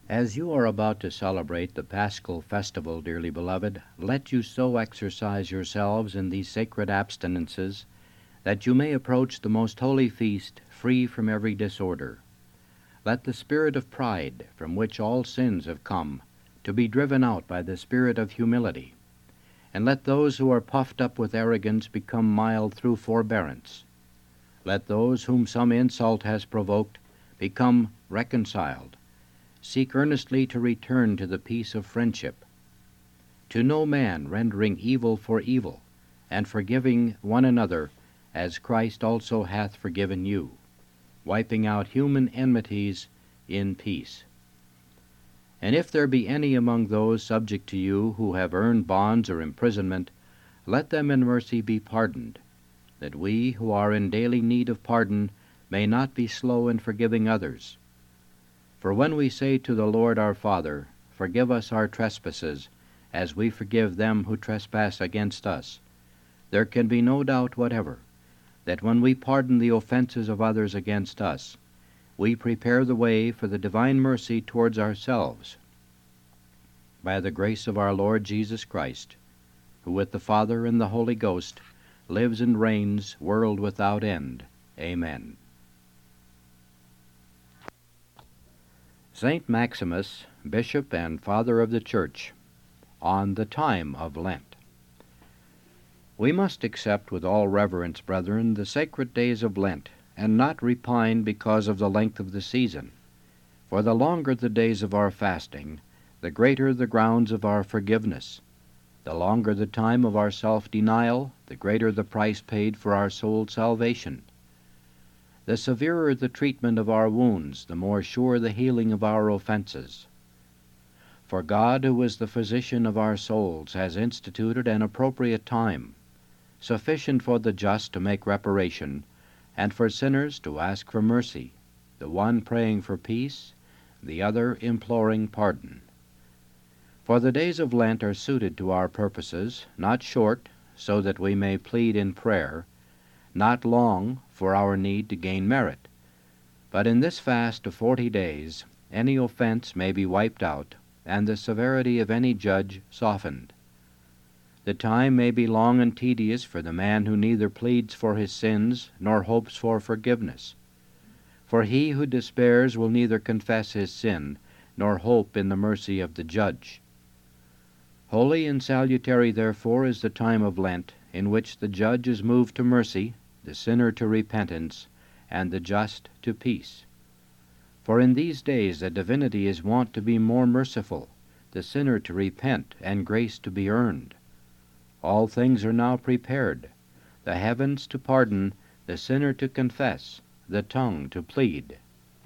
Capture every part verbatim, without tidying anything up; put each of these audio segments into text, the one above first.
As you are about to celebrate the Paschal festival, dearly beloved, let you so exercise yourselves in these sacred abstinences that you may approach the most holy feast free from every disorder. Let the spirit of pride, from which all sins have come, to be driven out by the spirit of humility, and let those who are puffed up with arrogance become mild through forbearance. Let those whom some insult has provoked become reconciled. Seek earnestly to return to the peace of friendship. To no man rendering evil for evil, and forgiving one another, as Christ also hath forgiven you, wiping out human enmities in peace. And if there be any among those subject to you who have earned bonds or imprisonment, let them in mercy be pardoned, that we who are in daily need of pardon may not be slow in forgiving others. For when we say to the Lord our Father, Forgive us our trespasses, as we forgive them who trespass against us, there can be no doubt whatever that when we pardon the offenses of others against us, we prepare the way for the divine mercy towards ourselves. By the grace of our Lord Jesus Christ, who with the Father and the Holy Ghost lives and reigns, world without end. Amen. Saint Maximus, Bishop and Father of the Church, on the time of Lent. We must accept with all reverence, brethren, the sacred days of Lent, and not repine because of the length of the season. For the longer the days of our fasting, the greater the grounds of our forgiveness. The longer the time of our self-denial, the greater the price paid for our soul's salvation. The severer the treatment of our wounds, the more sure the healing of our offenses. For God, who is the physician of our souls, has instituted an appropriate time, sufficient for the just to make reparation, and for sinners to ask for mercy, the one praying for peace, the other imploring pardon. For the days of Lent are suited to our purposes, not short, so that we may plead in prayer, not long, for our need to gain merit, but in this fast of forty days any offense may be wiped out, and the severity of any judge softened. The time may be long and tedious for the man who neither pleads for his sins nor hopes for forgiveness. For he who despairs will neither confess his sin nor hope in the mercy of the judge. Holy and salutary, therefore, is the time of Lent, in which the judge is moved to mercy, the sinner to repentance, and the just to peace. For in these days the divinity is wont to be more merciful, the sinner to repent, and grace to be earned. All things are now prepared, the heavens to pardon, the sinner to confess, the tongue to plead.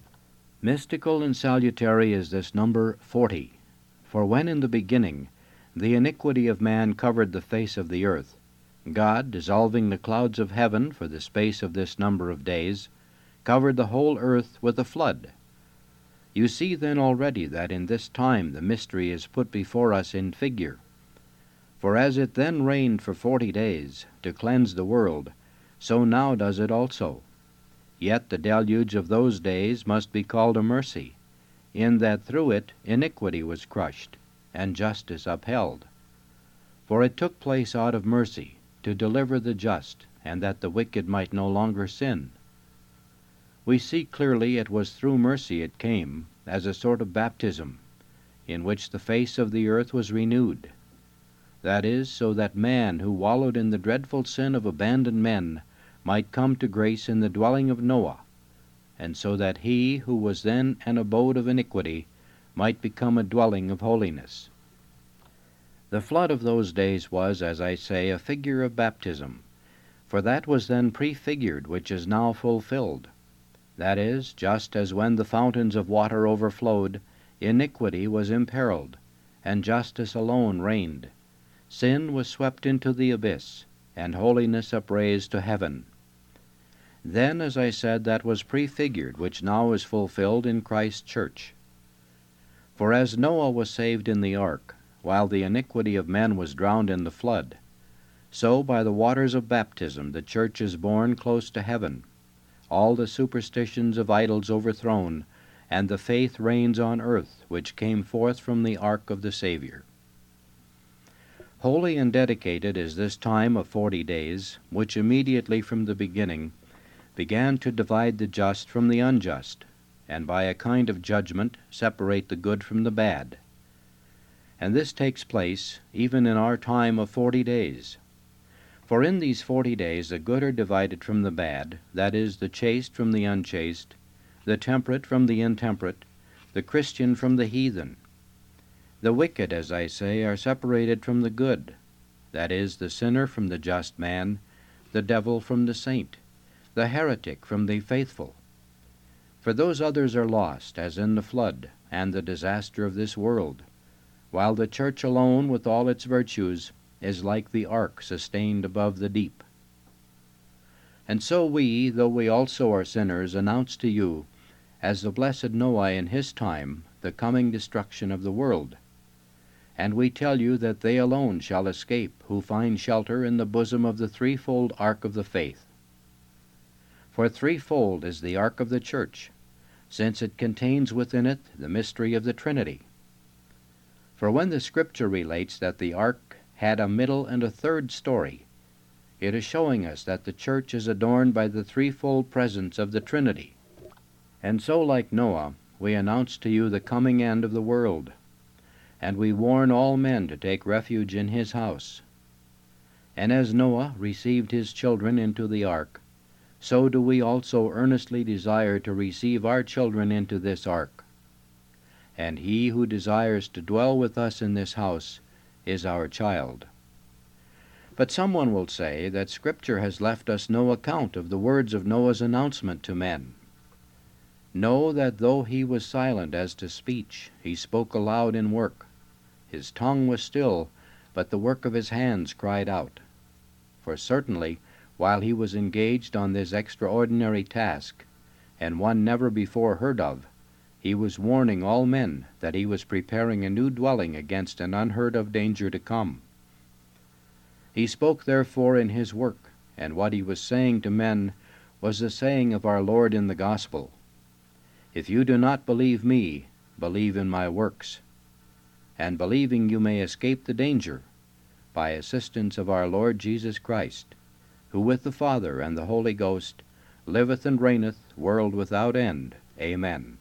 Mystical and salutary is this number forty, for when in the beginning the iniquity of man covered the face of the earth, God, dissolving the clouds of heaven for the space of this number of days, covered the whole earth with a flood. You see then already that in this time the mystery is put before us in figure. For as it then rained for forty days, to cleanse the world, so now does it also. Yet the deluge of those days must be called a mercy, in that through it iniquity was crushed, and justice upheld. For it took place out of mercy, to deliver the just, and that the wicked might no longer sin. We see clearly it was through mercy it came, as a sort of baptism, in which the face of the earth was renewed. That is, so that man who wallowed in the dreadful sin of abandoned men might come to grace in the dwelling of Noah, and so that he who was then an abode of iniquity might become a dwelling of holiness. The flood of those days was, as I say, a figure of baptism, for that was then prefigured which is now fulfilled. That is, just as when the fountains of water overflowed, iniquity was imperiled, and justice alone reigned. Sin was swept into the abyss, and holiness upraised to heaven. Then, as I said, that was prefigured which now is fulfilled in Christ's church. For as Noah was saved in the ark, while the iniquity of men was drowned in the flood, so by the waters of baptism the church is borne close to heaven, all the superstitions of idols overthrown, and the faith reigns on earth, which came forth from the ark of the Savior. Holy and dedicated is this time of forty days, which immediately from the beginning began to divide the just from the unjust, and by a kind of judgment separate the good from the bad. And this takes place even in our time of forty days. For in these forty days the good are divided from the bad, that is, the chaste from the unchaste, the temperate from the intemperate, the Christian from the heathen. The wicked, as I say, are separated from the good, that is, the sinner from the just man, the devil from the saint, the heretic from the faithful. For those others are lost, as in the flood and the disaster of this world, while the church alone, with all its virtues, is like the ark sustained above the deep. And so we, though we also are sinners, announce to you, as the blessed Noah in his time, the coming destruction of the world. And we tell you that they alone shall escape who find shelter in the bosom of the threefold ark of the faith. For threefold is the ark of the church, since it contains within it the mystery of the Trinity. For when the Scripture relates that the ark had a middle and a third story, it is showing us that the church is adorned by the threefold presence of the Trinity. And so, like Noah, we announce to you the coming end of the world, and we warn all men to take refuge in his house. And as Noah received his children into the ark, so do we also earnestly desire to receive our children into this ark. And he who desires to dwell with us in this house is our child. But someone will say that Scripture has left us no account of the words of Noah's announcement to men. Know that though he was silent as to speech, he spoke aloud in work. His tongue was still, but the work of his hands cried out. For certainly, while he was engaged on this extraordinary task, and one never before heard of, he was warning all men that he was preparing a new dwelling against an unheard-of danger to come. He spoke therefore in his work, and what he was saying to men was the saying of our Lord in the Gospel. If you do not believe me, believe in my works. And believing you may escape the danger, by assistance of our Lord Jesus Christ, who with the Father and the Holy Ghost liveth and reigneth, world without end. Amen.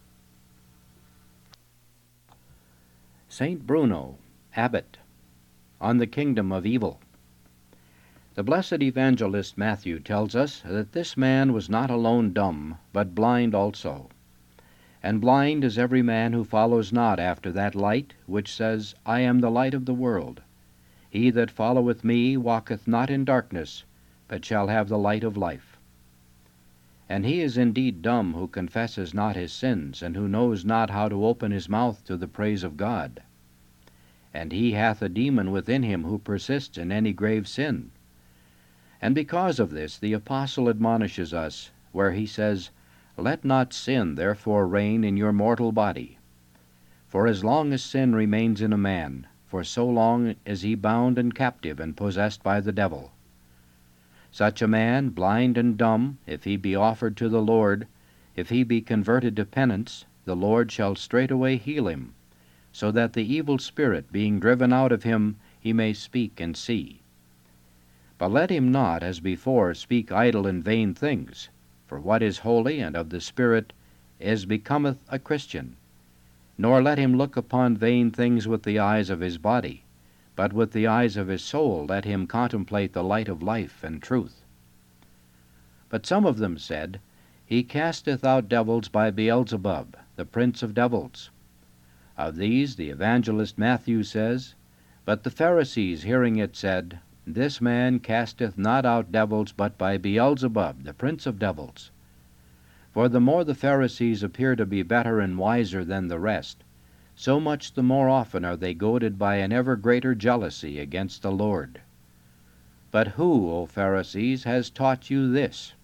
Saint Bruno, Abbot, on the kingdom of evil. The blessed evangelist Matthew tells us that this man was not alone dumb, but blind also. And blind is every man who follows not after that light which says, I am the light of the world. He that followeth me walketh not in darkness, but shall have the light of life. And he is indeed dumb who confesses not his sins, and who knows not how to open his mouth to the praise of God. And he hath a demon within him who persists in any grave sin. And because of this the apostle admonishes us, where he says, Let not sin therefore reign in your mortal body. For as long as sin remains in a man, for so long is he bound and captive and possessed by the devil. Such a man, blind and dumb, if he be offered to the Lord, if he be converted to penance, the Lord shall straightway heal him, so that the evil spirit, being driven out of him, he may speak and see. But let him not, as before, speak idle and vain things, for what is holy and of the Spirit is becometh a Christian. Nor let him look upon vain things with the eyes of his body, but with the eyes of his soul let him contemplate the light of life and truth. But some of them said, He casteth out devils by Beelzebub, the prince of devils. Of these the evangelist Matthew says, But the Pharisees hearing it said, This man casteth not out devils but by Beelzebub, the prince of devils. For the more the Pharisees appear to be better and wiser than the rest, so much the more often are they goaded by an ever greater jealousy against the Lord. But who, O Pharisees, has taught you this?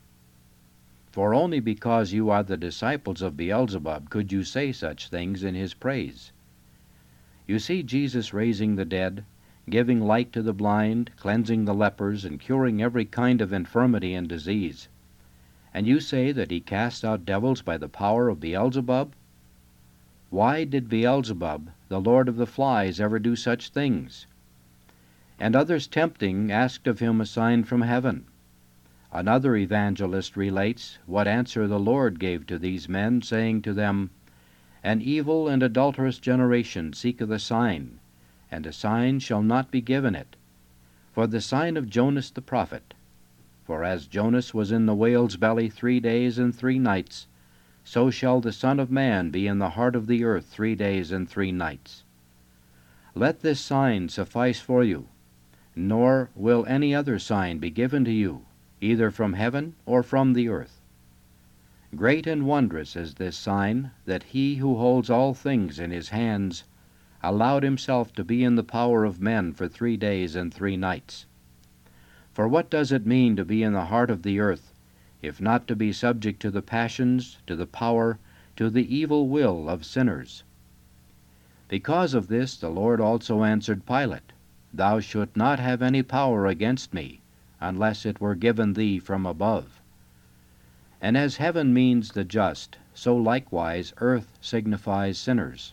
For only because you are the disciples of Beelzebub could you say such things in his praise. You see Jesus raising the dead, giving light to the blind, cleansing the lepers, and curing every kind of infirmity and disease. And you say that he casts out devils by the power of Beelzebub? Why did Beelzebub, the lord of the flies, ever do such things? And others tempting asked of him a sign from heaven. Another evangelist relates what answer the Lord gave to these men, saying to them, An evil and adulterous generation seeketh a sign, and a sign shall not be given it, for the sign of Jonas the prophet. For as Jonas was in the whale's belly three days and three nights, so shall the Son of Man be in the heart of the earth three days and three nights. Let this sign suffice for you, nor will any other sign be given to you, either from heaven or from the earth. Great and wondrous is this sign, that he who holds all things in his hands allowed himself to be in the power of men for three days and three nights. For what does it mean to be in the heart of the earth, if not to be subject to the passions, to the power, to the evil will of sinners? Because of this the Lord also answered Pilate, Thou shouldst not have any power against me, unless it were given thee from above. And as heaven means the just, so likewise earth signifies sinners.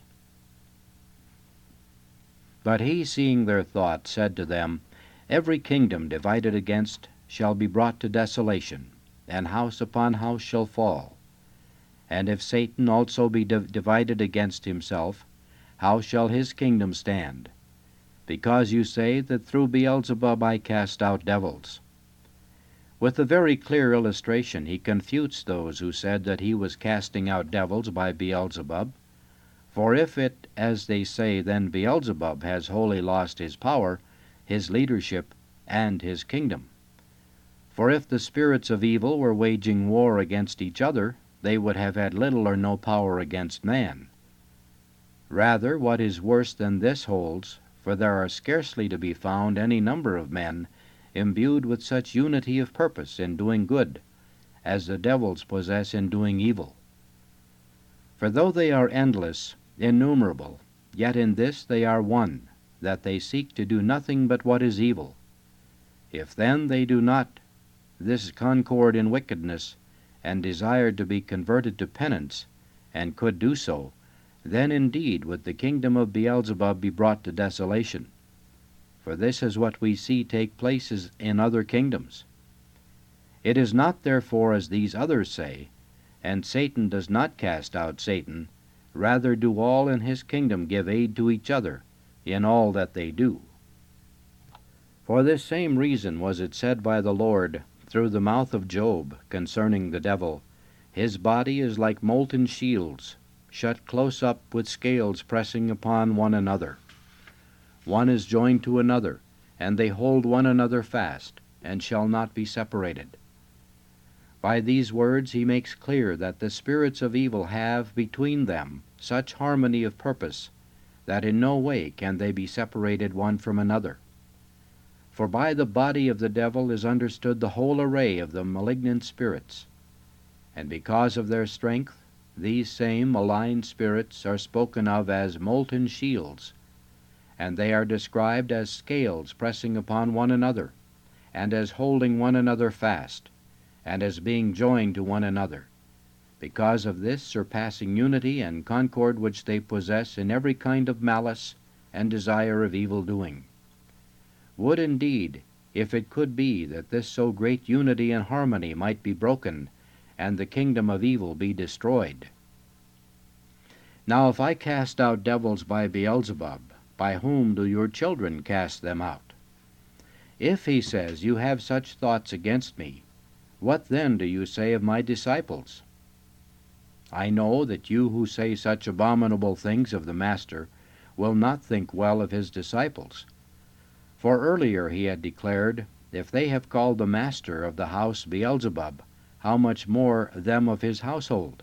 But he, seeing their thought, said to them, Every kingdom divided against shall be brought to desolation, and house upon house shall fall. And if Satan also be div- divided against himself, how shall his kingdom stand? Because you say that through Beelzebub I cast out devils. With a very clear illustration he confutes those who said that he was casting out devils by Beelzebub. For if it, as they say, then Beelzebub has wholly lost his power, his leadership, and his kingdom. For if the spirits of evil were waging war against each other, they would have had little or no power against man. Rather, what is worse than this holds, for there are scarcely to be found any number of men imbued with such unity of purpose in doing good, as the devils possess in doing evil. For though they are endless, innumerable, yet in this they are one, that they seek to do nothing but what is evil. If then they do not this concord in wickedness, and desired to be converted to penance, and could do so, then indeed would the kingdom of Beelzebub be brought to desolation. For this is what we see take place in other kingdoms. It is not therefore as these others say, and Satan does not cast out Satan, rather do all in his kingdom give aid to each other in all that they do. For this same reason was it said by the Lord through the mouth of Job concerning the devil, His body is like molten shields, shut close up with scales pressing upon one another. One is joined to another, and they hold one another fast, and shall not be separated. By these words he makes clear that the spirits of evil have between them such harmony of purpose, that in no way can they be separated one from another. For by the body of the devil is understood the whole array of the malignant spirits, and because of their strength, these same malign spirits are spoken of as molten shields, and they are described as scales pressing upon one another, and as holding one another fast, and as being joined to one another, because of this surpassing unity and concord which they possess in every kind of malice and desire of evil doing. Would indeed, if it could be, that this so great unity and harmony might be broken, and the kingdom of evil be destroyed. Now if I cast out devils by Beelzebub, by whom do your children cast them out? If, he says, you have such thoughts against me, what then do you say of my disciples? I know that you who say such abominable things of the Master will not think well of his disciples. For earlier he had declared, If they have called the master of the house Beelzebub, how much more them of his household?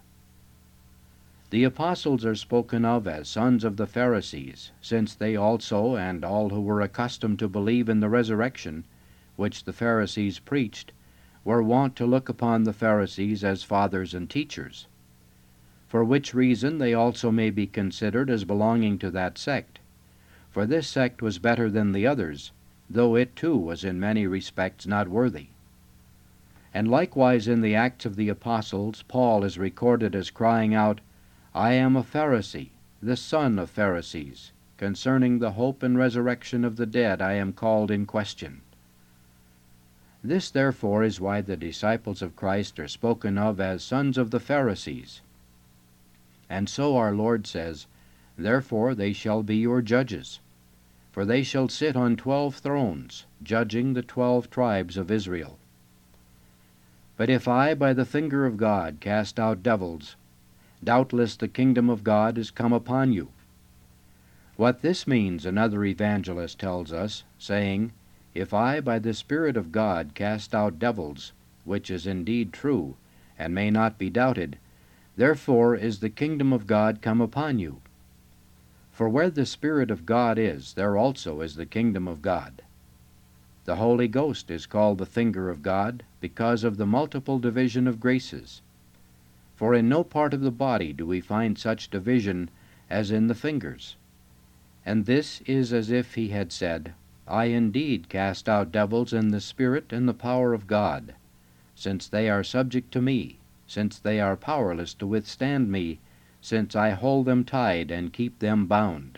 The apostles are spoken of as sons of the Pharisees, since they also, and all who were accustomed to believe in the resurrection, which the Pharisees preached, were wont to look upon the Pharisees as fathers and teachers. For which reason they also may be considered as belonging to that sect. For this sect was better than the others, though it too was in many respects not worthy. And likewise in the Acts of the Apostles, Paul is recorded as crying out, I am a Pharisee, the son of Pharisees. Concerning the hope and resurrection of the dead I am called in question. This therefore is why the disciples of Christ are spoken of as sons of the Pharisees. And so our Lord says, Therefore they shall be your judges, for they shall sit on twelve thrones, judging the twelve tribes of Israel. But if I by the finger of God cast out devils, doubtless the kingdom of God is come upon you. What this means another evangelist tells us, saying, If I by the Spirit of God cast out devils, which is indeed true, and may not be doubted, therefore is the kingdom of God come upon you. For where the Spirit of God is, there also is the kingdom of God. The Holy Ghost is called the finger of God, because of the multiple division of graces. For in no part of the body do we find such division as in the fingers. And this is as if he had said, I indeed cast out devils in the Spirit and the power of God, since they are subject to me, since they are powerless to withstand me, since I hold them tied and keep them bound.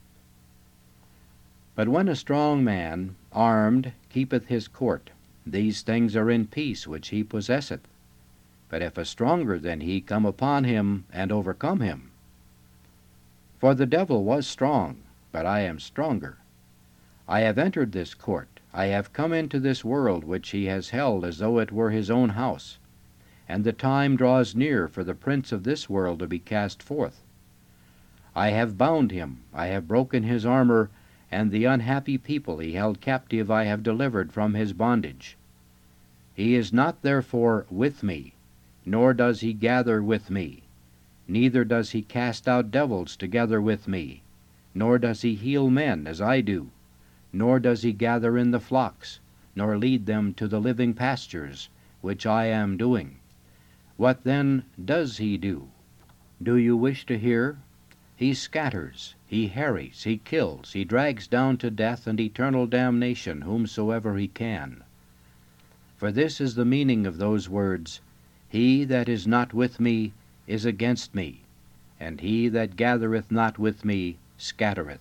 But when a strong man, armed, keepeth his court, these things are in peace which he possesseth. But if a stronger than he come upon him and overcome him, for the devil was strong, but I am stronger. I have entered this court, I have come into this world which he has held as though it were his own house, and the time draws near for the prince of this world to be cast forth. I have bound him, I have broken his armor, and the unhappy people he held captive I have delivered from his bondage. He is not therefore with me, nor does he gather with me, neither does he cast out devils together with me, nor does he heal men as I do, nor does he gather in the flocks, nor lead them to the living pastures, which I am doing. What then does he do? Do you wish to hear? He scatters, he harries, he kills, he drags down to death and eternal damnation whomsoever he can. For this is the meaning of those words, He that is not with me is against me, and he that gathereth not with me scattereth.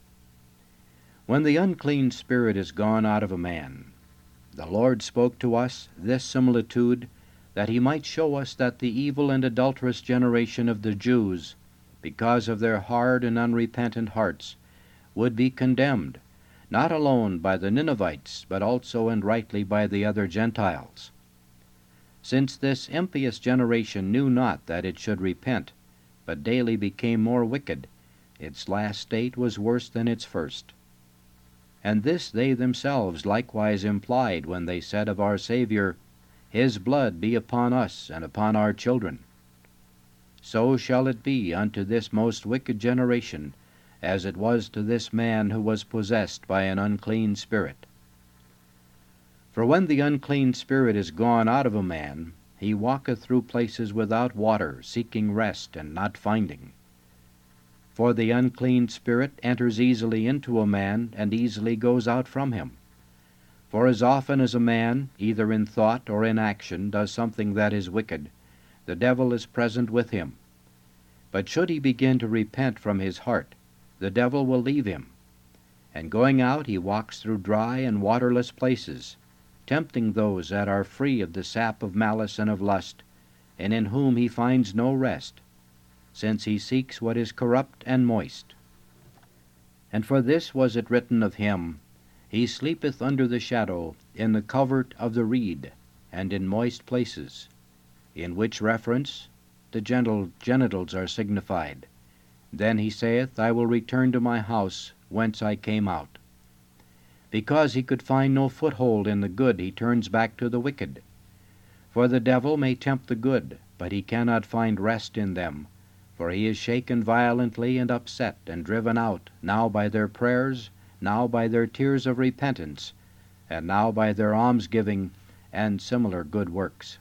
When the unclean spirit is gone out of a man, the Lord spoke to us this similitude, that he might show us that the evil and adulterous generation of the Jews, because of their hard and unrepentant hearts, would be condemned, not alone by the Ninevites, but also and rightly by the other Gentiles. Since this impious generation knew not that it should repent, but daily became more wicked, its last state was worse than its first. And this they themselves likewise implied when they said of our Savior, His blood be upon us and upon our children. So shall it be unto this most wicked generation, as it was to this man who was possessed by an unclean spirit. For when the unclean spirit is gone out of a man, he walketh through places without water, seeking rest, and not finding. For the unclean spirit enters easily into a man, and easily goes out from him. For as often as a man, either in thought or in action, does something that is wicked, the devil is present with him. But should he begin to repent from his heart, the devil will leave him. And going out he walks through dry and waterless places, tempting those that are free of the sap of malice and of lust, and in whom he finds no rest, since he seeks what is corrupt and moist. And for this was it written of him, He sleepeth under the shadow, in the covert of the reed, and in moist places, in which reference the gentle genitals are signified. Then he saith, I will return to my house, whence I came out. Because he could find no foothold in the good, he turns back to the wicked. For the devil may tempt the good, but he cannot find rest in them, for he is shaken violently and upset and driven out, now by their prayers, now by their tears of repentance, and now by their almsgiving and similar good works.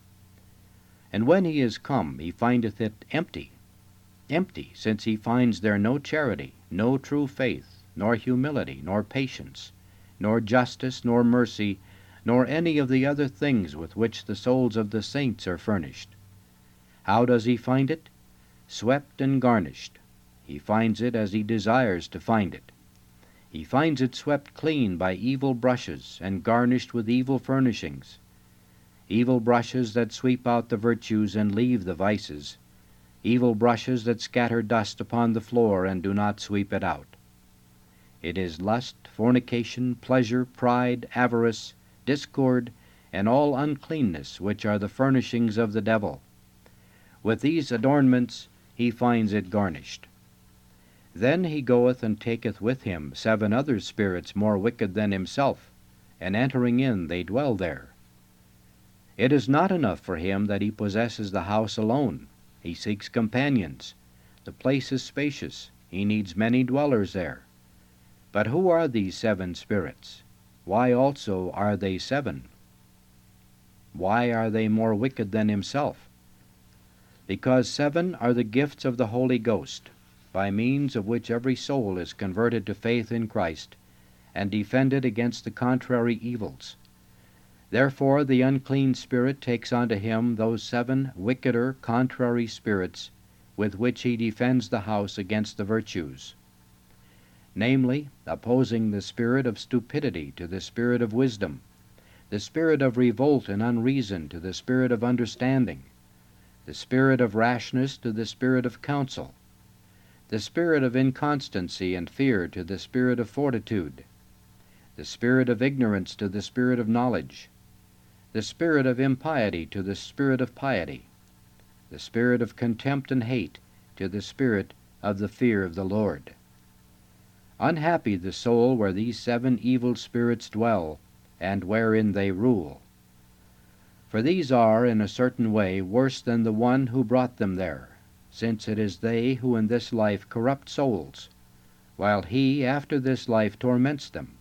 And when he is come, he findeth it empty, empty, since he finds there no charity, no true faith, nor humility, nor patience, nor justice, nor mercy, nor any of the other things with which the souls of the saints are furnished. How does he find it? Swept and garnished. He finds it as he desires to find it. He finds it swept clean by evil brushes and garnished with evil furnishings. Evil brushes that sweep out the virtues and leave the vices. Evil brushes that scatter dust upon the floor and do not sweep it out. It is lust, fornication, pleasure, pride, avarice, discord, and all uncleanness, which are the furnishings of the devil. With these adornments he finds it garnished. Then he goeth and taketh with him seven other spirits more wicked than himself, and entering in they dwell there. It is not enough for him that he possesses the house alone. He seeks companions. The place is spacious. He needs many dwellers there. But who are these seven spirits? Why also are they seven? Why are they more wicked than himself? Because seven are the gifts of the Holy Ghost, by means of which every soul is converted to faith in Christ, and defended against the contrary evils. Therefore the unclean spirit takes unto him those seven wickeder contrary spirits, with which he defends the house against the virtues. Namely, opposing the spirit of stupidity to the spirit of wisdom, the spirit of revolt and unreason to the spirit of understanding, the spirit of rashness to the spirit of counsel, the spirit of inconstancy and fear to the spirit of fortitude, the spirit of ignorance to the spirit of knowledge, the spirit of impiety to the spirit of piety, the spirit of contempt and hate to the spirit of the fear of the Lord. Unhappy the soul where these seven evil spirits dwell, and wherein they rule. For these are, in a certain way, worse than the one who brought them there, since it is they who in this life corrupt souls, while he after this life torments them.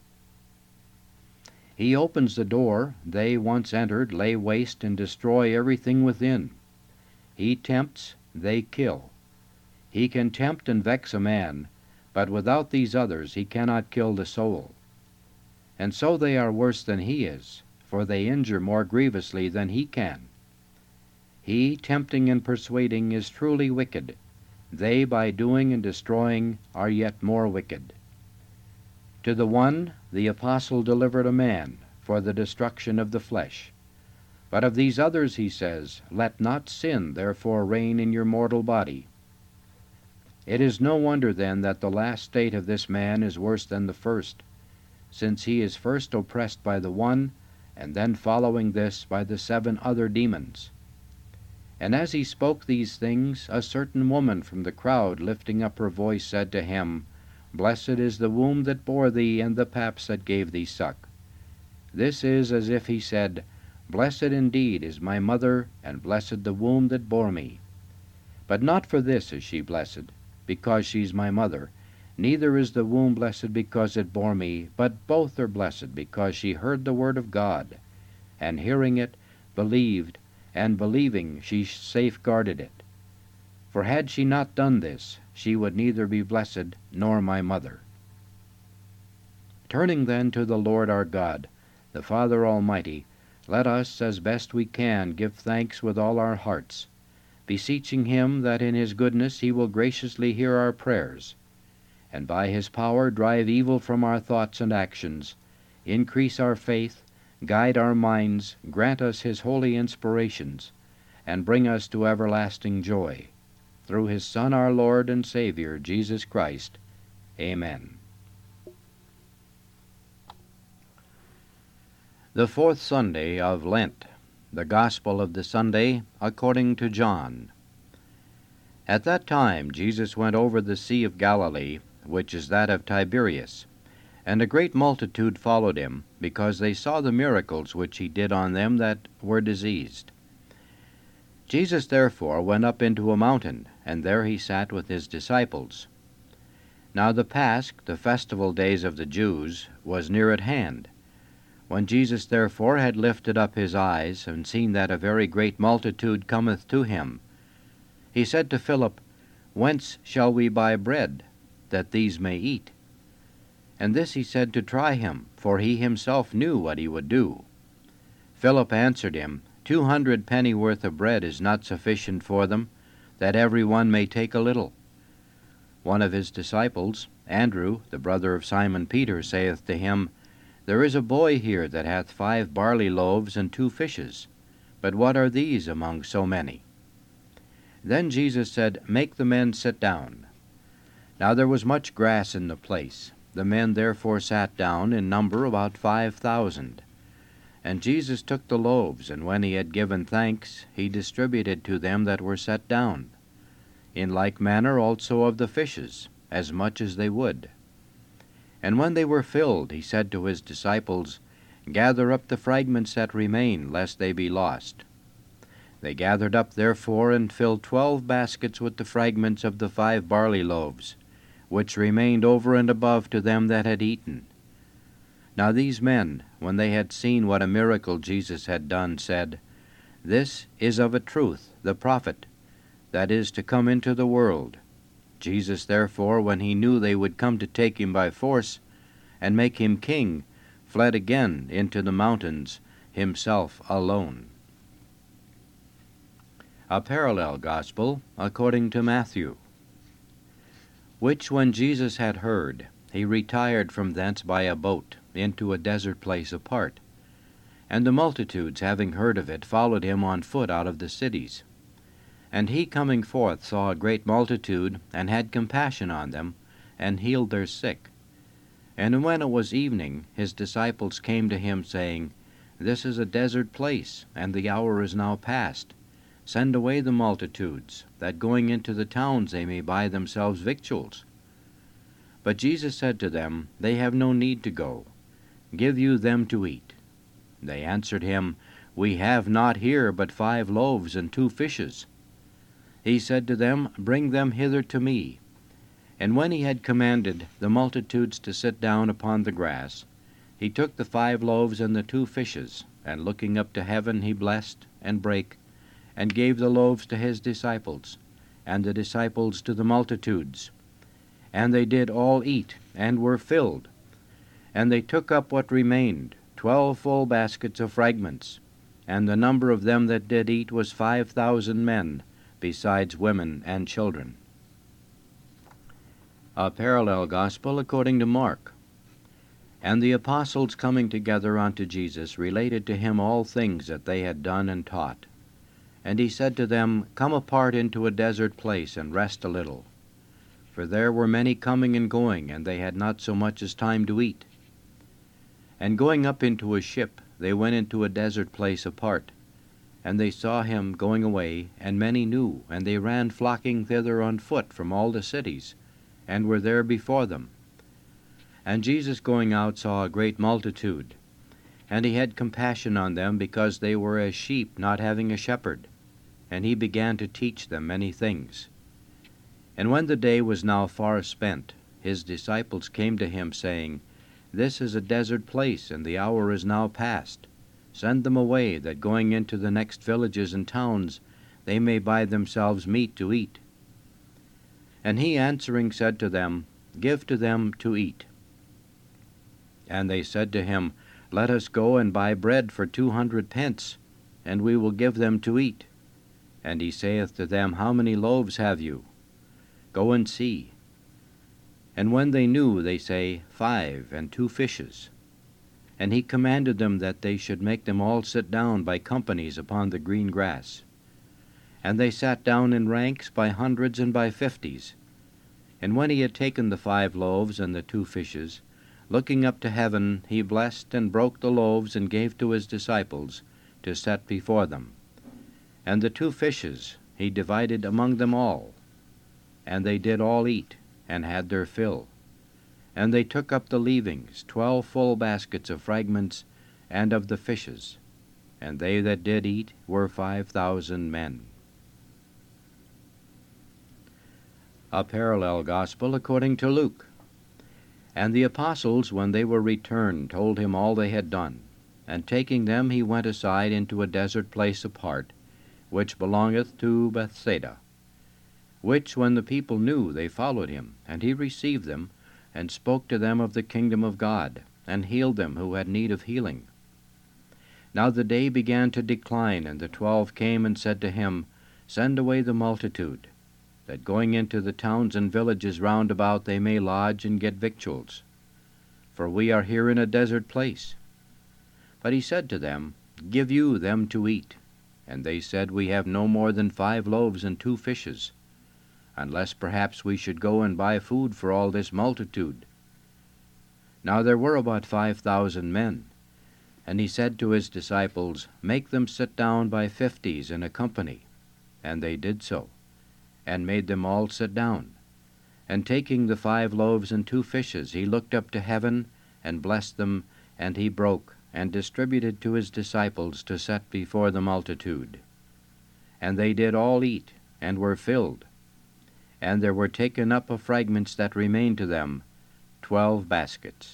He opens the door, they once entered lay waste and destroy everything within. He tempts, they kill. He can tempt and vex a man, but without these others he cannot kill the soul. And so they are worse than he is, for they injure more grievously than he can. He, tempting and persuading, is truly wicked. They, by doing and destroying, are yet more wicked. To the one the apostle delivered a man for the destruction of the flesh. But of these others he says, Let not sin therefore reign in your mortal body. It is no wonder then that the last state of this man is worse than the first, since he is first oppressed by the one, and then following this by the seven other demons. And as he spoke these things, a certain woman from the crowd, lifting up her voice, said to him, Blessed is the womb that bore thee, and the paps that gave thee suck. This is as if he said, Blessed indeed is my mother, and blessed the womb that bore me. But not for this is she blessed, because she's my mother, neither is the womb blessed because it bore me, but both are blessed because she heard the word of God, and hearing it, believed, and believing she safeguarded it. For had she not done this, she would neither be blessed nor my mother. Turning then to the Lord our God, the Father Almighty, let us, as best we can, give thanks with all our hearts, beseeching him that in his goodness he will graciously hear our prayers, and by his power drive evil from our thoughts and actions, increase our faith, guide our minds, grant us his holy inspirations, and bring us to everlasting joy. Through his Son, our Lord and Savior, Jesus Christ. Amen. The fourth Sunday of Lent. The Gospel of the Sunday according to John. At that time Jesus went over the Sea of Galilee, which is that of Tiberias, and a great multitude followed him, because they saw the miracles which he did on them that were diseased. Jesus therefore went up into a mountain, and there he sat with his disciples. Now the Pasch, the festival days of the Jews, was near at hand. When Jesus therefore had lifted up his eyes, and seen that a very great multitude cometh to him, he said to Philip, Whence shall we buy bread, that these may eat? And this he said to try him, for he himself knew what he would do. Philip answered him, Two hundred pennyworth of bread is not sufficient for them, that every one may take a little. One of his disciples, Andrew, the brother of Simon Peter, saith to him, There is a boy here that hath five barley loaves and two fishes, but what are these among so many? Then Jesus said, Make the men sit down. Now there was much grass in the place. The men therefore sat down, in number about five thousand. And Jesus took the loaves, and when he had given thanks, he distributed to them that were set down. In like manner also of the fishes, as much as they would. And when they were filled, he said to his disciples, Gather up the fragments that remain, lest they be lost. They gathered up therefore, and filled twelve baskets with the fragments of the five barley loaves, which remained over and above to them that had eaten. Now these men, when they had seen what a miracle Jesus had done, said, This is of a truth the prophet that is to come into the world. Jesus therefore, when he knew they would come to take him by force, and make him king, fled again into the mountains, himself alone. A parallel gospel according to Matthew. Which when Jesus had heard, he retired from thence by a boat into a desert place apart. And the multitudes, having heard of it, followed him on foot out of the cities. And he coming forth saw a great multitude, and had compassion on them, and healed their sick. And when it was evening, his disciples came to him, saying, This is a desert place, and the hour is now past. Send away the multitudes, that going into the towns they may buy themselves victuals. But Jesus said to them, They have no need to go. Give you them to eat. They answered him, We have not here but five loaves and two fishes. He said to them, Bring them hither to me. And when he had commanded the multitudes to sit down upon the grass, he took the five loaves and the two fishes, and looking up to heaven he blessed, and brake, and gave the loaves to his disciples, and the disciples to the multitudes. And they did all eat, and were filled. And they took up what remained, twelve full baskets of fragments. And the number of them that did eat was five thousand men, besides women and children. A parallel gospel according to Mark. And the apostles coming together unto Jesus related to him all things that they had done and taught. And he said to them, Come apart into a desert place, and rest a little. For there were many coming and going, and they had not so much as time to eat. And going up into a ship, they went into a desert place apart. And they saw him going away, and many knew, and they ran flocking thither on foot from all the cities, and were there before them. And Jesus going out saw a great multitude, and he had compassion on them, because they were as sheep not having a shepherd. And he began to teach them many things. And when the day was now far spent, his disciples came to him, saying, This is a desert place, and the hour is now past. Send them away, that going into the next villages and towns they may buy themselves meat to eat. And he answering said to them, Give to them to eat. And they said to him, Let us go and buy bread for two hundred pence, and we will give them to eat. And he saith to them, How many loaves have you? Go and see. And when they knew, they say, Five, and two fishes. And he commanded them that they should make them all sit down by companies upon the green grass. And they sat down in ranks by hundreds and by fifties. And when he had taken the five loaves and the two fishes, looking up to heaven, he blessed and broke the loaves, and gave to his disciples to set before them. And the two fishes he divided among them all. And they did all eat, and had their fill. And they took up the leavings, twelve full baskets of fragments, and of the fishes. And they that did eat were five thousand men. A parallel gospel according to Luke. And the apostles, when they were returned, told him all they had done. And taking them, he went aside into a desert place apart, which belongeth to Bethsaida. Which, when the people knew, they followed him, and he received them, and spoke to them of the kingdom of God, and healed them who had need of healing. Now the day began to decline, and the twelve came and said to him, Send away the multitude, that going into the towns and villages round about they may lodge and get victuals. For we are here in a desert place. But he said to them, Give you them to eat. And they said, We have no more than five loaves and two fishes, unless perhaps we should go and buy food for all this multitude. Now there were about five thousand men. And he said to his disciples, Make them sit down by fifties in a company. And they did so, and made them all sit down. And taking the five loaves and two fishes, he looked up to heaven, and blessed them, and he broke, and distributed to his disciples to set before the multitude. And they did all eat, and were filled. And there were taken up of fragments that remained to them twelve baskets.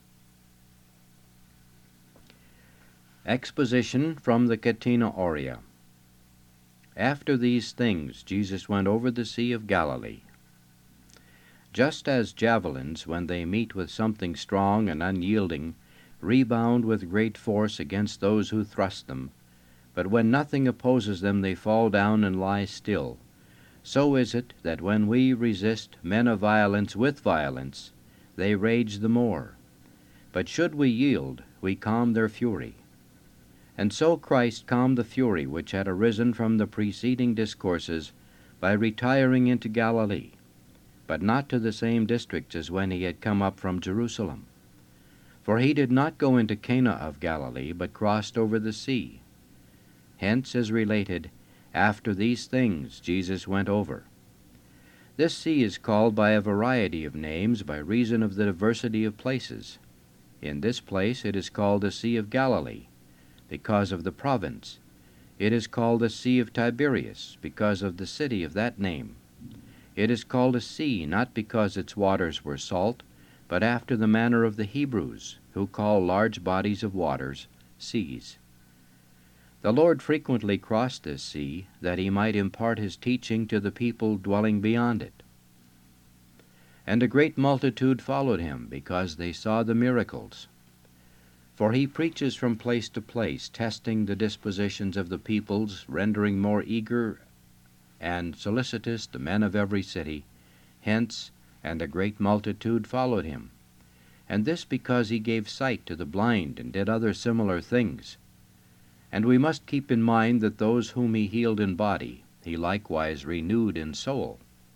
Exposition from the Catena Aurea. After these things Jesus went over the Sea of Galilee. Just as javelins, when they meet with something strong and unyielding, rebound with great force against those who thrust them, but when nothing opposes them they fall down and lie still, so is it that when we resist men of violence with violence, they rage the more. But should we yield, we calm their fury. And so Christ calmed the fury which had arisen from the preceding discourses by retiring into Galilee, but not to the same districts as when he had come up from Jerusalem. For he did not go into Cana of Galilee, but crossed over the sea. Hence is related, After these things Jesus went over. This sea is called by a variety of names by reason of the diversity of places. In this place it is called the Sea of Galilee, because of the province. It is called the Sea of Tiberias, because of the city of that name. It is called a sea, not because its waters were salt, but after the manner of the Hebrews, who call large bodies of waters seas. The Lord frequently crossed this sea, that he might impart his teaching to the people dwelling beyond it. And a great multitude followed him, because they saw the miracles. For he preaches from place to place, testing the dispositions of the peoples, rendering more eager and solicitous the men of every city. Hence, and a great multitude followed him. And this because he gave sight to the blind, and did other similar things. And we must keep in mind that those whom he healed in body, he likewise renewed in soul.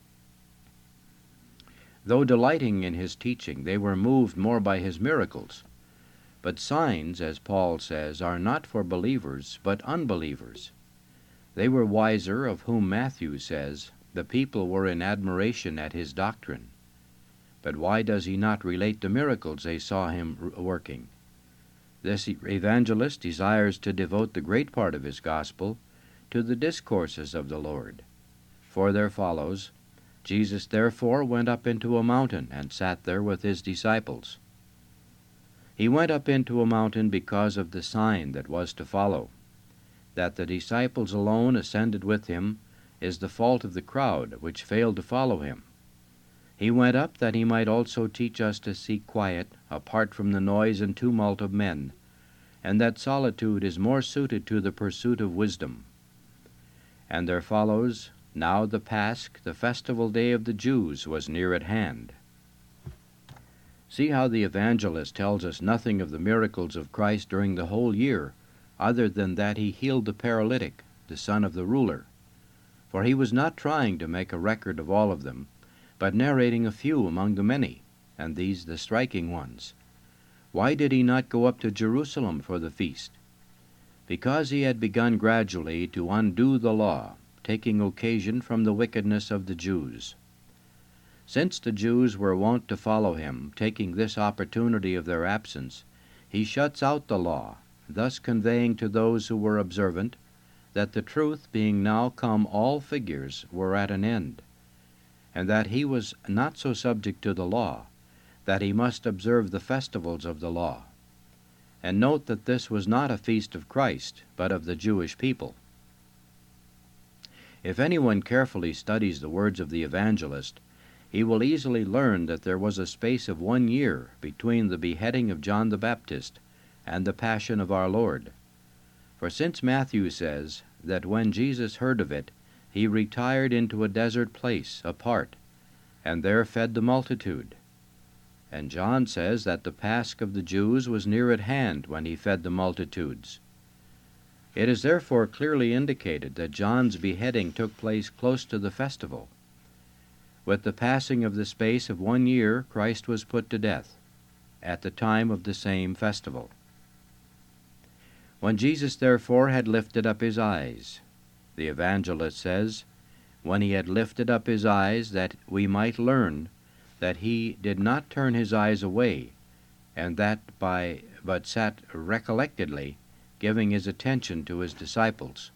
Though delighting in his teaching, they were moved more by his miracles. But signs, as Paul says, are not for believers, but unbelievers. They were wiser, of whom Matthew says, The people were in admiration at his doctrine. But why does he not relate the miracles they saw him working? This evangelist desires to devote the great part of his gospel to the discourses of the Lord. For there follows, Jesus therefore went up into a mountain, and sat there with his disciples. He went up into a mountain because of the sign that was to follow. That the disciples alone ascended with him is the fault of the crowd, which failed to follow him. He went up that he might also teach us to seek quiet, apart from the noise and tumult of men, and that solitude is more suited to the pursuit of wisdom. And there follows, Now the Pasch, the festival day of the Jews, was near at hand. See how the evangelist tells us nothing of the miracles of Christ during the whole year, other than that he healed the paralytic, the son of the ruler. For he was not trying to make a record of all of them, but narrating a few among the many, and these the striking ones. Why did he not go up to Jerusalem for the feast? Because he had begun gradually to undo the law, taking occasion from the wickedness of the Jews. Since the Jews were wont to follow him, taking this opportunity of their absence, he shuts out the law, thus conveying to those who were observant that the truth being now come all figures were at an end, and that he was not so subject to the law, that he must observe the festivals of the law. And note that this was not a feast of Christ, but of the Jewish people. If anyone carefully studies the words of the evangelist, he will easily learn that there was a space of one year between the beheading of John the Baptist and the passion of our Lord, For since Matthew says that when Jesus heard of it, he retired into a desert place apart, and there fed the multitude, and John says that the Pasch of the Jews was near at hand when he fed the multitudes, it is therefore clearly indicated that John's beheading took place close to the festival. With the passing of the space of one year, Christ was put to death, at the time of the same festival. When Jesus therefore had lifted up his eyes, the evangelist says, when he had lifted up his eyes, that we might learn that he did not turn his eyes away, and that by but sat recollectedly, giving his attention to his disciples.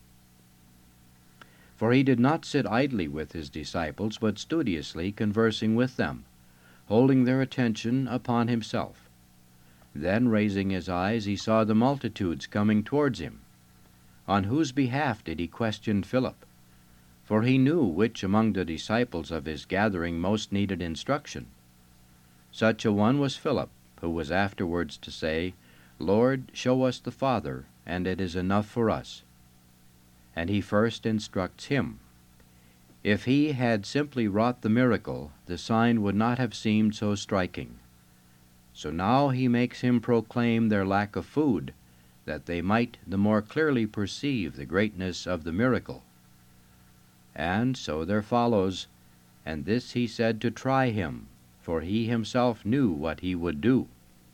For he did not sit idly with his disciples, but studiously conversing with them, holding their attention upon himself. Then, raising his eyes, he saw the multitudes coming towards him. On whose behalf did he question Philip? For he knew which among the disciples of his gathering most needed instruction. Such a one was Philip, who was afterwards to say, Lord, show us the Father, and it is enough for us. And he first instructs him. If he had simply wrought the miracle, the sign would not have seemed so striking. So now he makes him proclaim their lack of food, that they might the more clearly perceive the greatness of the miracle. And so there follows, and this he said to try him, for he himself knew what he would do.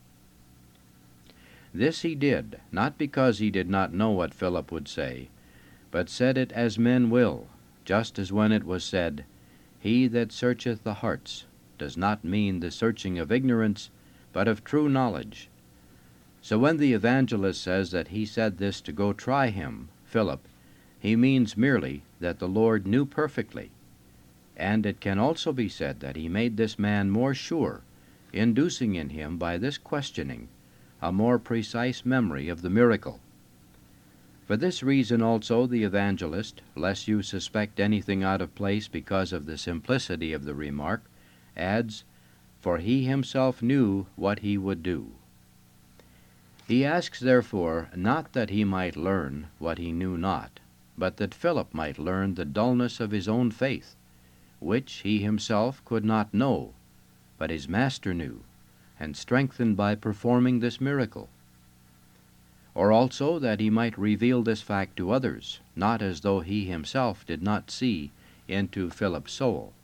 This he did, not because he did not know what Philip would say, but said it as men will, just as when it was said, He that searcheth the hearts does not mean the searching of ignorance, but of true knowledge. So when the evangelist says that he said this to go try him, Philip, he means merely that the Lord knew perfectly, and it can also be said that he made this man more sure, inducing in him by this questioning a more precise memory of the miracle. For this reason also the evangelist, lest you suspect anything out of place because of the simplicity of the remark, adds, For he himself knew what he would do. He asks therefore not that he might learn what he knew not, but that Philip might learn the dullness of his own faith, which he himself could not know, but his Master knew, and strengthened by performing this miracle. Or also that he might reveal this fact to others, not as though he himself did not see into Philip's soul.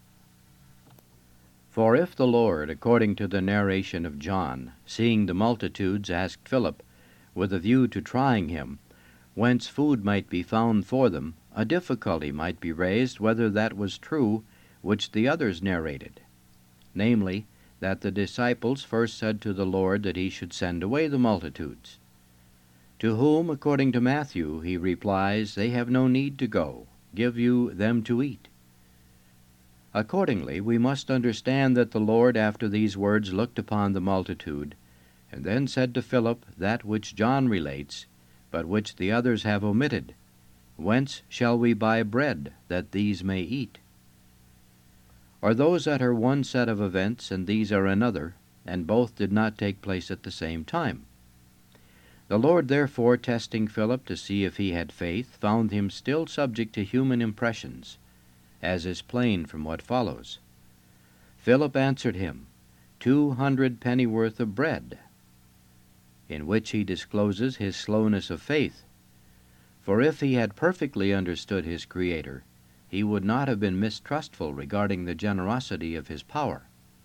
For if the Lord, according to the narration of John, seeing the multitudes, asked Philip, with a view to trying him, whence food might be found for them, a difficulty might be raised whether that was true which the others narrated, namely, that the disciples first said to the Lord that he should send away the multitudes. To whom, according to Matthew, he replies, They have no need to go, give you them to eat. Accordingly, we must understand that the Lord after these words looked upon the multitude, and then said to Philip that which John relates, but which the others have omitted, Whence shall we buy bread, that these may eat? Or those that are one set of events, and these are another, and both did not take place at the same time. The Lord therefore, testing Philip to see if he had faith, found him still subject to human impressions, as is plain from what follows. Philip answered him, Two hundred pennyworth of bread, in which he discloses his slowness of faith. For if he had perfectly understood his Creator, he would not have been mistrustful regarding the generosity of his power.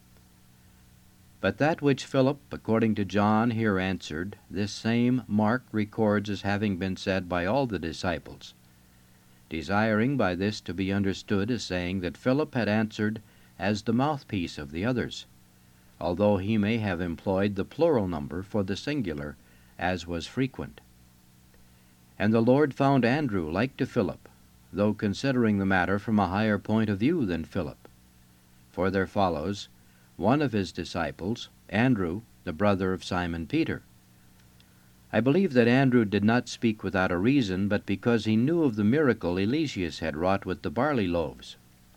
But that which Philip, according to John, here answered, this same Mark records as having been said by all the disciples, desiring by this to be understood as saying that Philip had answered as the mouthpiece of the others, although he may have employed the plural number for the singular, as was frequent. And the Lord found Andrew like to Philip, though considering the matter from a higher point of view than Philip. For there follows one of his disciples, Andrew, the brother of Simon Peter. I believe that Andrew did not speak without a reason, but because he knew of the miracle Eliseus had wrought with the barley loaves.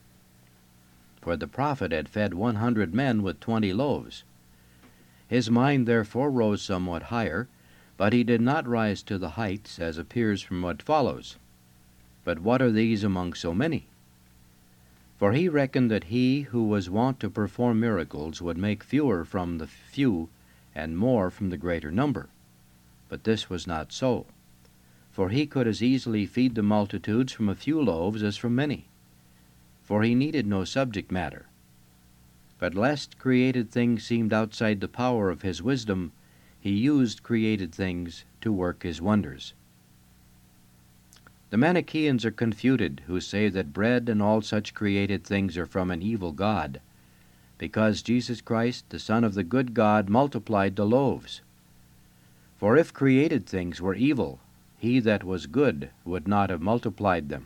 For the prophet had fed one hundred men with twenty loaves. His mind therefore rose somewhat higher, But he did not rise to the heights, as appears from what follows. But what are these among so many? For he reckoned that he who was wont to perform miracles would make fewer from the few, and more from the greater number. But this was not so. For he could as easily feed the multitudes from a few loaves as from many. For he needed no subject matter. But lest created things seemed outside the power of his wisdom, he used created things to work his wonders. The Manichaeans are confuted, who say that bread and all such created things are from an evil God, because Jesus Christ, the Son of the good God, multiplied the loaves. For if created things were evil, he that was good would not have multiplied them.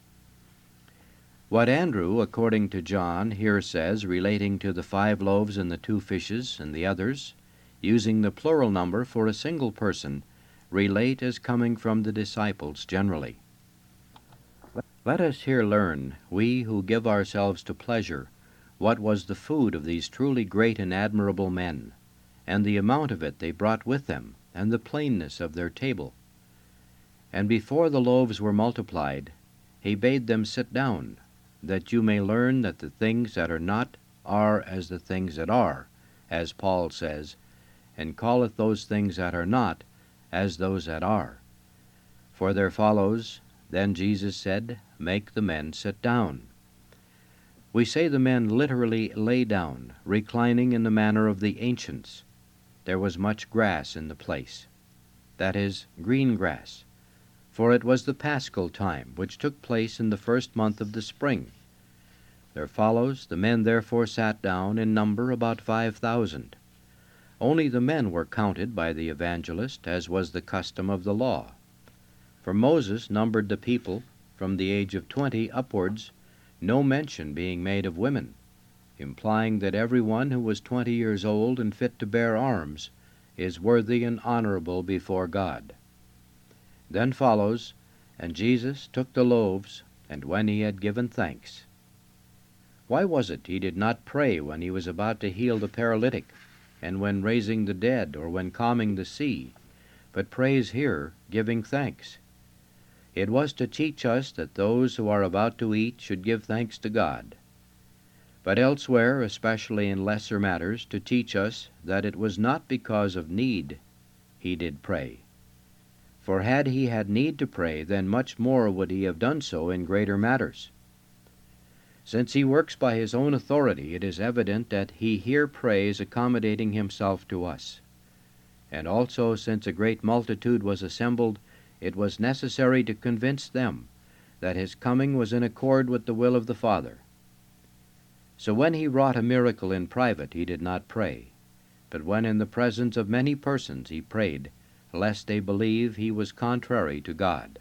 What Andrew, according to John, here says relating to the five loaves and the two fishes and the others, using the plural number for a single person, relate as coming from the disciples generally. Let us here learn, we who give ourselves to pleasure, what was the food of these truly great and admirable men, and the amount of it they brought with them, and the plainness of their table. And before the loaves were multiplied, he bade them sit down, that you may learn that the things that are not are as the things that are, as Paul says, and calleth those things that are not as those that are. For there follows, Then Jesus said, Make the men sit down. We say the men literally lay down, reclining in the manner of the ancients. There was much grass in the place, that is, green grass, for it was the Paschal time, which took place in the first month of the spring. There follows, the men therefore sat down, in number about five thousand. Only the men were counted by the evangelist, as was the custom of the law. For Moses numbered the people from the age of twenty upwards, no mention being made of women, implying that every one who was twenty years old and fit to bear arms is worthy and honorable before God. Then follows, And Jesus took the loaves, and when he had given thanks. Why was it he did not pray when he was about to heal the paralytic, and when raising the dead, or when calming the sea, but prays here, giving thanks? It was to teach us that those who are about to eat should give thanks to God. But elsewhere, especially in lesser matters, to teach us that it was not because of need he did pray. For had he had need to pray, then much more would he have done so in greater matters. Since he works by his own authority, it is evident that he here prays accommodating himself to us. And also, since a great multitude was assembled, it was necessary to convince them that his coming was in accord with the will of the Father. So when he wrought a miracle in private, he did not pray, but when in the presence of many persons he prayed, lest they believe he was contrary to God.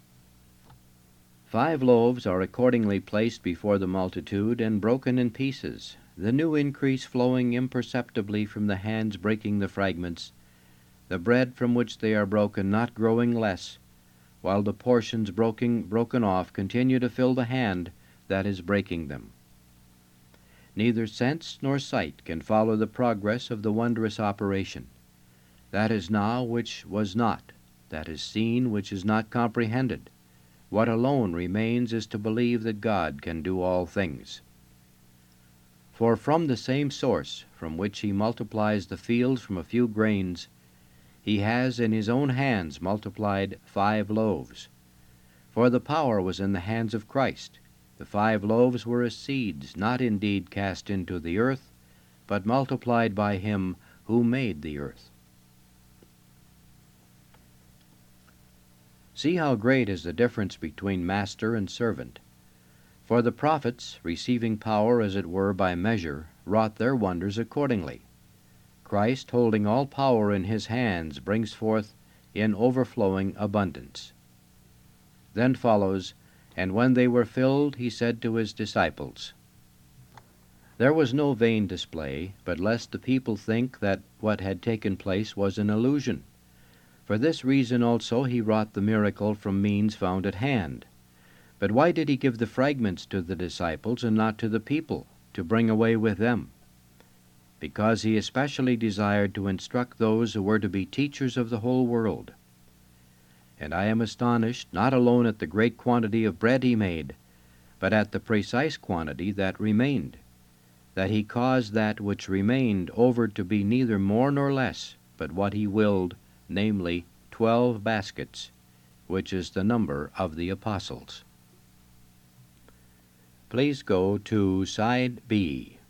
Five loaves are accordingly placed before the multitude and broken in pieces, the new increase flowing imperceptibly from the hands breaking the fragments, the bread from which they are broken not growing less, while the portions broken, broken off continue to fill the hand that is breaking them. Neither sense nor sight can follow the progress of the wondrous operation. That is now which was not, that is seen which is not comprehended. What alone remains is to believe that God can do all things. For from the same source from which he multiplies the fields from a few grains, he has in his own hands multiplied five loaves. For the power was in the hands of Christ. The five loaves were as seeds, not indeed cast into the earth, but multiplied by him who made the earth. See how great is the difference between master and servant. For the prophets, receiving power as it were by measure, wrought their wonders accordingly. Christ, holding all power in his hands, brings forth in overflowing abundance. Then follows, And when they were filled, he said to his disciples. There was no vain display, but lest the people think that what had taken place was an illusion. For this reason also he wrought the miracle from means found at hand. But why did he give the fragments to the disciples and not to the people, to bring away with them? because he especially desired to instruct those who were to be teachers of the whole world. And I am astonished not alone at the great quantity of bread he made, but at the precise quantity that remained, that he caused that which remained over to be neither more nor less, but what he willed, namely, twelve baskets, which is the number of the apostles. Please go to Side B.